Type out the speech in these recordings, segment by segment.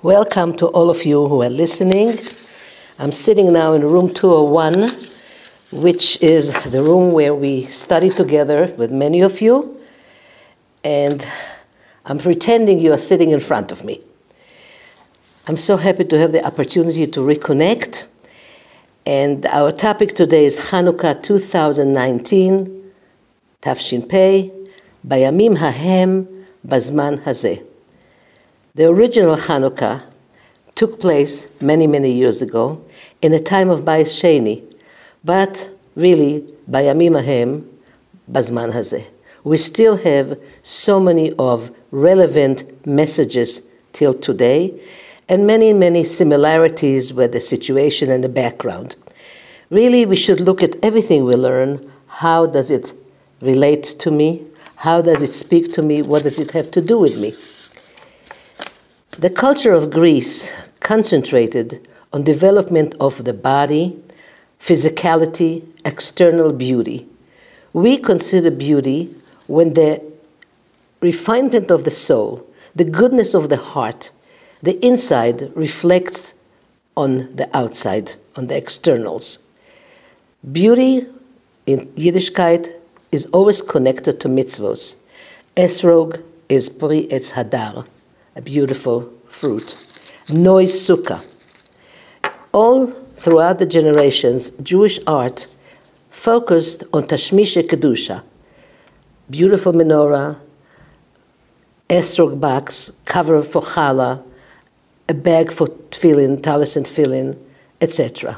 Welcome to all of you who are listening. I'm sitting now in room 201, which is the room where we study together with many of you, and I'm pretending you are sitting in front of me. I'm so happy to have the opportunity to reconnect, and our topic today is Chanukah 2019, Tafshin Pei, Bayamim Hahem, Bazman Hazeh. The original Chanukah took place many, many years ago in the time of Bais Sheni, but really, Bayamim Hahem, Bazman Hazeh. We still have so many of relevant messages till today, and many, many similarities with the situation and the background. Really, we should look at everything we learn. How does it relate to me? How does it speak to me? What does it have to do with me? The culture of Greece concentrated on development of the body, physicality, external beauty. We consider beauty when the refinement of the soul, the goodness of the heart, the inside reflects on the outside, on the externals. Beauty in Yiddishkeit is always connected to mitzvos. Esrog is Pri Etz Hadar, a beautiful fruit. Noi Sukkah. All throughout the generations, Jewish art focused on Tashmishe Kedusha, beautiful menorah, esrog box, cover for challah, a bag for tefillin, talis and tefillin, etc.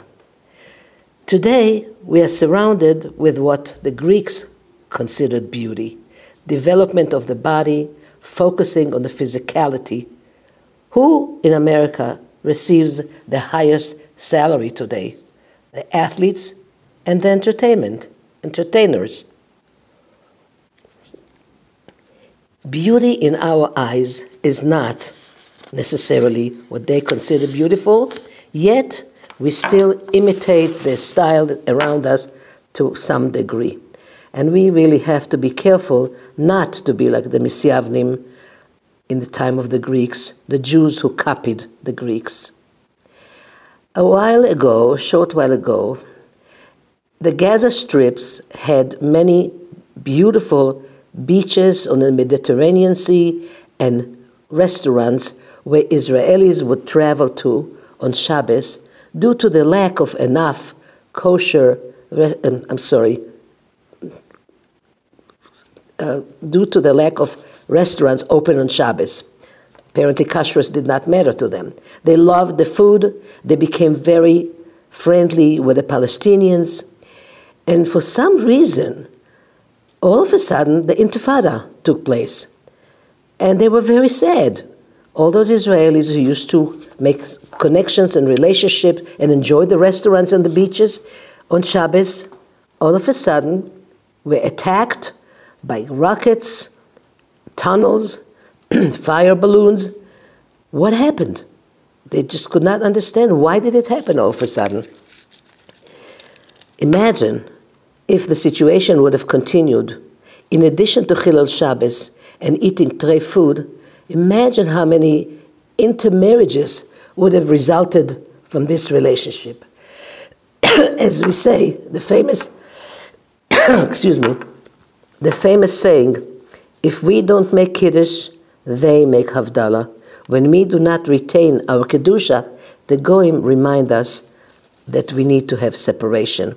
Today, we are surrounded with what the Greeks considered beauty, development of the body, focusing on the physicality. Who in America receives the highest salary today? The athletes and the entertainers. Beauty in our eyes is not necessarily what they consider beautiful, yet we still imitate the style around us to some degree. And we really have to be careful not to be like the Misyavnim in the time of the Greeks, the Jews who copied the Greeks. A short while ago, the Gaza strips had many beautiful beaches on the Mediterranean Sea and restaurants where Israelis would travel to on Shabbos due to the lack of enough kosher, due to the lack of restaurants open on Shabbos. Apparently, kashrus did not matter to them. They loved the food. They became very friendly with the Palestinians. And for some reason, all of a sudden, the Intifada took place. And they were very sad. All those Israelis who used to make connections and relationship and enjoy the restaurants and the beaches on Shabbos, all of a sudden were attacked by rockets, tunnels, fire balloons. What happened? They just could not understand. Why did it happen all of a sudden? Imagine if the situation would have continued. In addition to Chilul Shabbos and eating trei food, imagine how many intermarriages would have resulted from this relationship. As we say, the famous, the famous saying, if we don't make Kiddush, they make Havdalah. When we do not retain our Kedusha, the Goyim remind us that we need to have separation.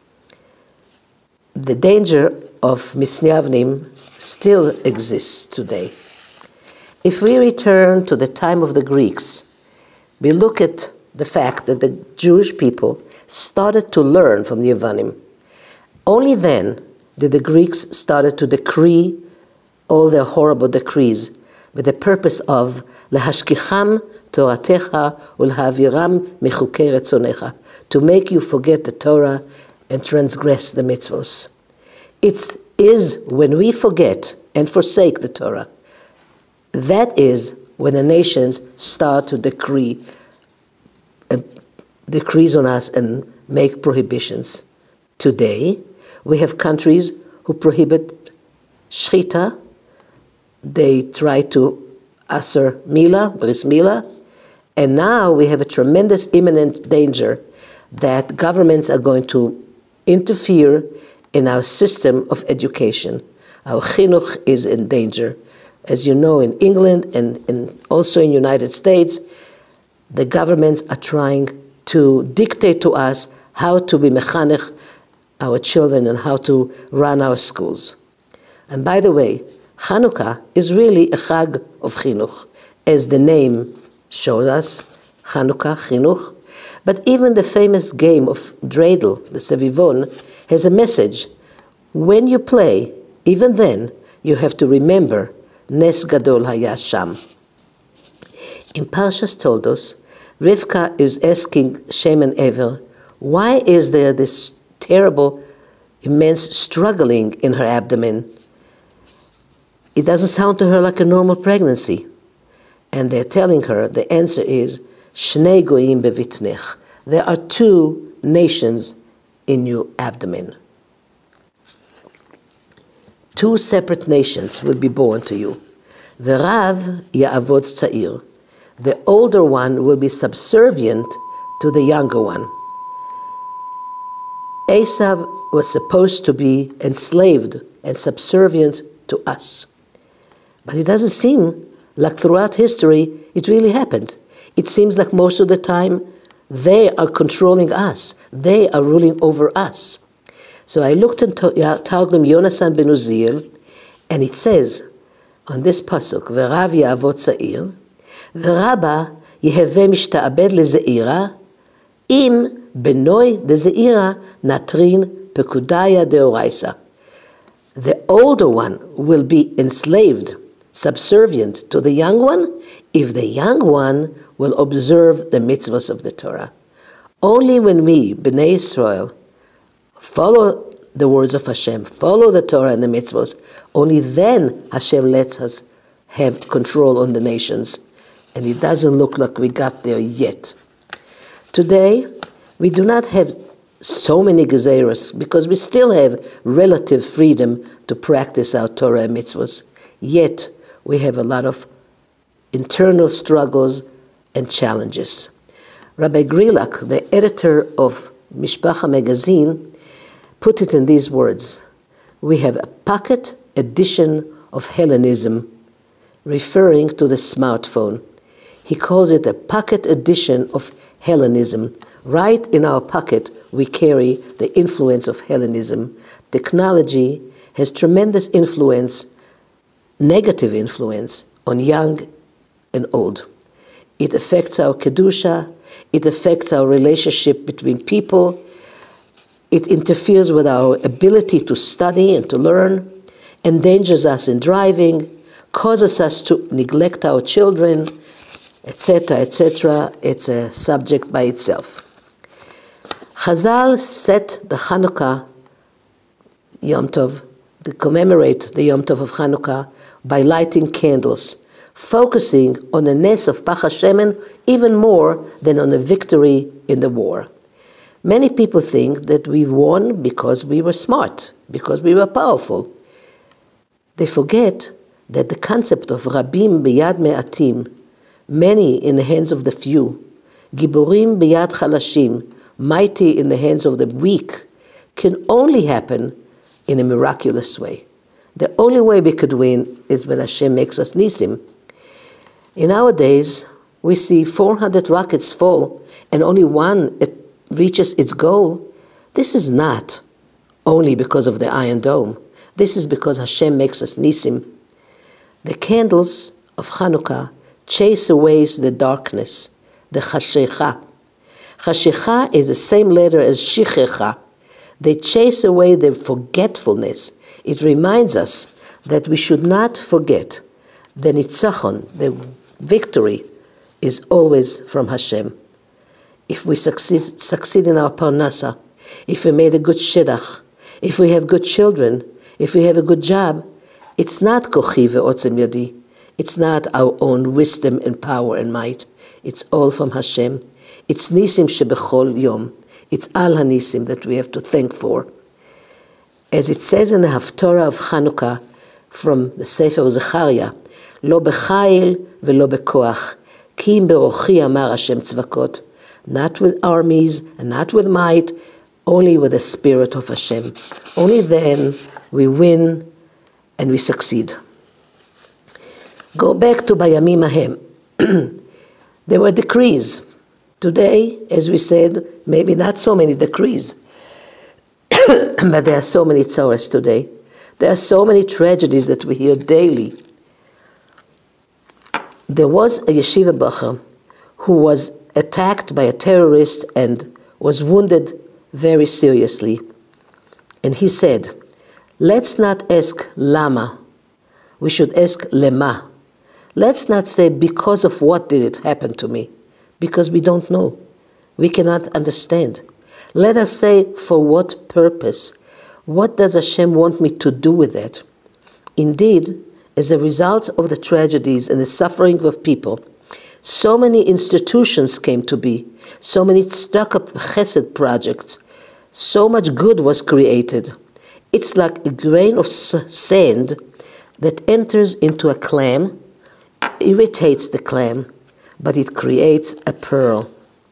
The danger of Misyavnim still exists today. If we return to the time of the Greeks, we look at the fact that the Jewish people started to learn from the Yevanim. Only then did the Greeks started to decree all their horrible decrees with the purpose of lehashkicham Toratecha ulhaviram michukei retzonecha, to make you forget the Torah and transgress the mitzvos. It is when we forget and forsake the Torah, that is when the nations start to decrees on us and make prohibitions. Today, we have countries who prohibit shchita. They try to aser mila, bris mila, And now we have a tremendous imminent danger that governments are going to interfere in our system of education. Our chinuch is in danger. As you know, in England and also in the United States, the governments are trying to dictate to us how to be mechanech our children and how to run our schools. And by the way, Chanukah is really a chag of chinuch, as the name shows us, Chanukah, chinuch. But even the famous game of dreidel, the sevivon, has a message. When you play, even then, you have to remember Nes Gadol Haya Sham. In Parshas Toldos, Rivka is asking Shem and Ever, why is there this terrible, immense struggling in her abdomen? It doesn't sound to her like a normal pregnancy. And they're telling her, the answer is, Shnei goyim bevitnech. There are 2 nations in your abdomen. 2 separate nations will be born to you. V'rav ya'avod tza'ir. The older one will be subservient to the younger one. Esav was supposed to be enslaved and subservient to us. But it doesn't seem like throughout history it really happened. It seems like most of the time they are controlling us. They are ruling over us. So I looked into Targum Yonasan ben Uziel, and it says on this pasuk, V'rav ya'avod tza'ir, V'raba yeheve mishta'abed leze'ira, im benoi deze'ira natrin pekudaya deoraisa. The older one will be enslaved, subservient to the young one, if the young one will observe the mitzvahs of the Torah. Only when we, Bnei Israel, follow the words of Hashem, follow the Torah and the mitzvahs, only then Hashem lets us have control on the nations. And it doesn't look like we got there yet. Today, we do not have so many gezeros because we still have relative freedom to practice our Torah and mitzvahs. Yet, we have a lot of internal struggles and challenges. Rabbi Grilak, the editor of Mishpacha magazine, put it in these words: we have a pocket edition of Hellenism, referring to the smartphone. He calls it a pocket edition of Hellenism. Right in our pocket, we carry the influence of Hellenism. Technology has tremendous influence, negative influence, on young and old. It affects our kedusha, it affects our relationship between people, it interferes with our ability to study and to learn, endangers us in driving, causes us to neglect our children, etc., etc. It's a subject by itself. Chazal set the Chanukah Yom Tov, to commemorate the Yom Tov of Chanukah, by lighting candles, focusing on the Nes of Pach HaShemen even more than on the victory in the war. Many people think that we won because we were smart, because we were powerful. They forget that the concept of Rabim biyad me'atim, many in the hands of the few, Giborim biyad chalashim, mighty in the hands of the weak, can only happen in a miraculous way. The only way we could win is when Hashem makes us nisim. In our days, we see 400 rockets fall and only one reaches its goal. This is not only because of the Iron Dome. This is because Hashem makes us nisim. The candles of Chanukah chase away the darkness, the chashecha. Chashecha is the same letter as shichecha. They chase away the forgetfulness. It reminds us that we should not forget the nitzachon, the victory, is always from Hashem. If we succeed in our parnasa, if we made a good shidduch, if we have good children, if we have a good job, it's not kochi ve'otzem yadi. It's not our own wisdom and power and might. It's all from Hashem. It's nisim shebechol yom. It's al hanisim that we have to thank for. As it says in the Haftorah of Chanukah from the Sefer Zechariah, lo b'chayil ve'lo b'koach, Hakim berochi amar Hashem tzvakot, not with armies and not with might, only with the spirit of Hashem. Only then we win and we succeed. Go back to Bayamim Ahem. There were decrees. Today, as we said, maybe not so many decrees, but there are so many tzoros today. There are so many tragedies that we hear daily. There was a yeshiva bacher who was attacked by a terrorist and was wounded very seriously. And he said, let's not ask lama, we should ask lema. Let's not say because of what did it happen to me, because we don't know. We cannot understand. Let us say for what purpose. What does Hashem want me to do with that? Indeed, as a result of the tragedies and the suffering of people, so many institutions came to be, so many stuck-up chesed projects, so much good was created. It's like a grain of sand that enters into a clam, irritates the clam, but it creates a pearl.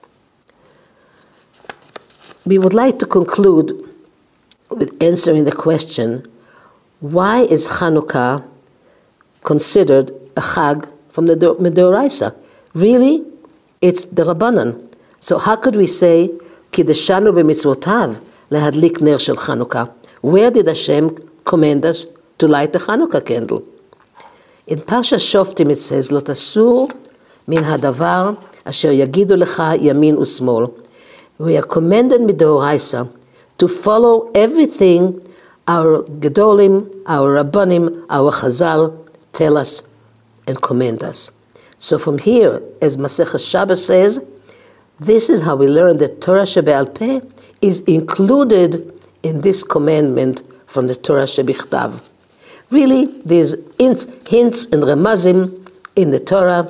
We would like to conclude with answering the question, why is Chanukah considered a Chag from the Midoraisa? Really? It's the Rabbanan. So how could we say, Kideshanu b'mitzvotav lehadlik ner shel Chanukah? Where did Hashem command us to light the Chanukah candle? In Parsha Shoftim it says, Lo tasur min hadavar asher yagidu lecha yamin usmol. We are commanded midoraisa to follow everything our Gedolim, our Rabbanim, our Chazal tell us and command us. So from here, as Masechus Shabbos says, this is how we learn that Torah Shebe'al Peh is included in this commandment from the Torah Shebichtav. Really, there's hints and remazim in the Torah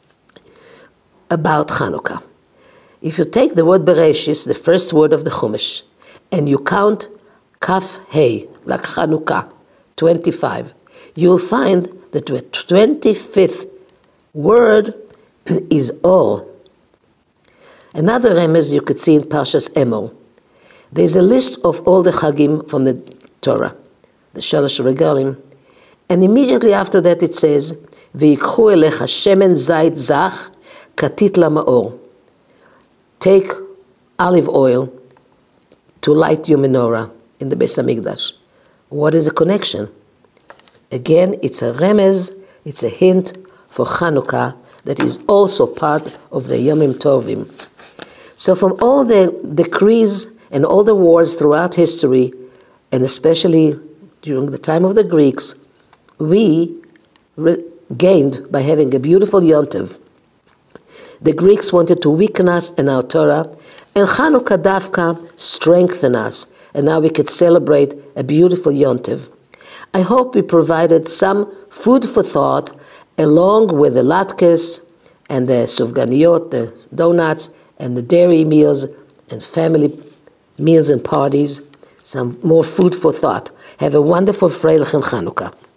about Chanukah. If you take the word Bereshis, the first word of the Chumash, and you count Kaf Hey, like Chanukah, 25, you'll find that the 25th word is Or. Another remez you could see in Parshas Emor. There's a list of all the Chagim from the Torah, the Shalosh Regalim, and immediately after that it says, V'yikchu elecha shemen zayit zach katit la'maor. Take olive oil to light your menorah in the Beis Hamikdash. What is the connection? Again, it's a remez, it's a hint for Chanukah that is also part of the Yomim Tovim. So from all the decrees and all the wars throughout history, and especially during the time of the Greeks, we gained by having a beautiful Yontiv. The Greeks wanted to weaken us in our Torah, and Chanukah Davka strengthened us, and now we could celebrate a beautiful Yontiv. I hope we provided some food for thought, along with the latkes and the sufganiyot, the donuts, and the dairy meals, and family meals and parties, some more food for thought. Have a wonderful Freilich and Chanukah.